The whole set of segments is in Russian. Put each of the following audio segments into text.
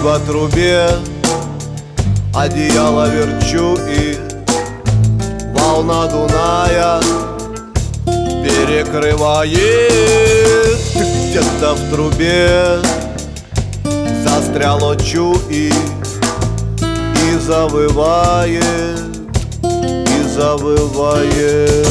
в трубе, одеяло верчу и волна Дуная перекрывает. Где-то в трубе застряло чу и завывает, и завывает.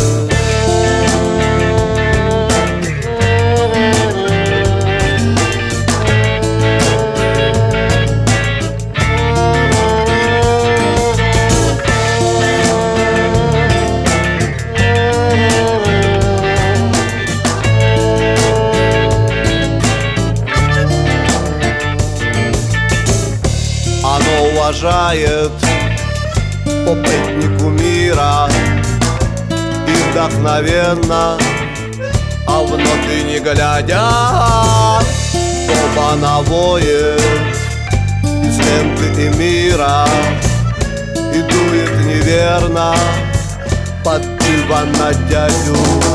Оно уважает по пытнику мира и вдохновенно, а в ноты не глядя, оба навоет из ленты и мира и дует неверно под диван на дядю.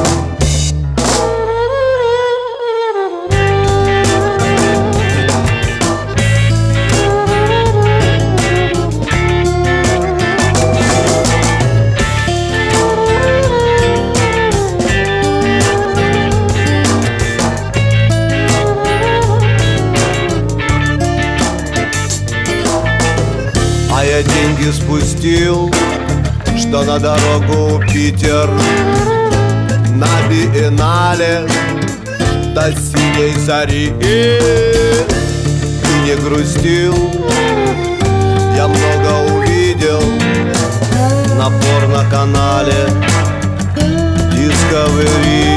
А я деньги спустил, что на дорогу Питер, на биеннале до синей зари. Ты не грустил, я много увидел на порноканале Discovery.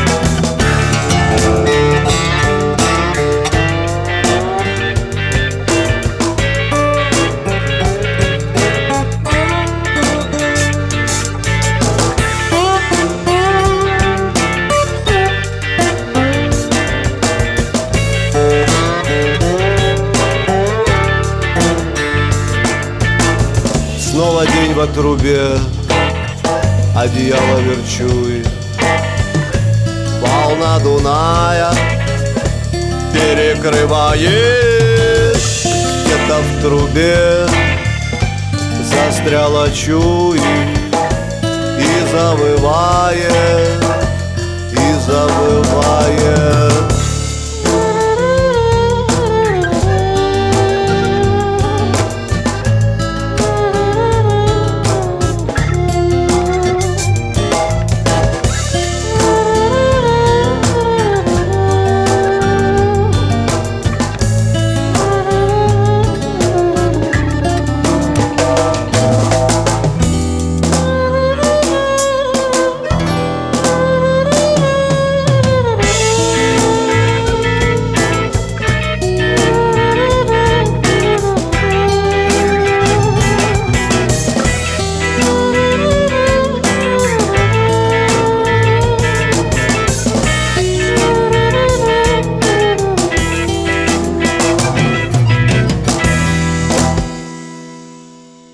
Снова день в трубе, одеяло верчу и волна Дуная перекрывает. Где-то в трубе застряла чуй и завывает, и завывает.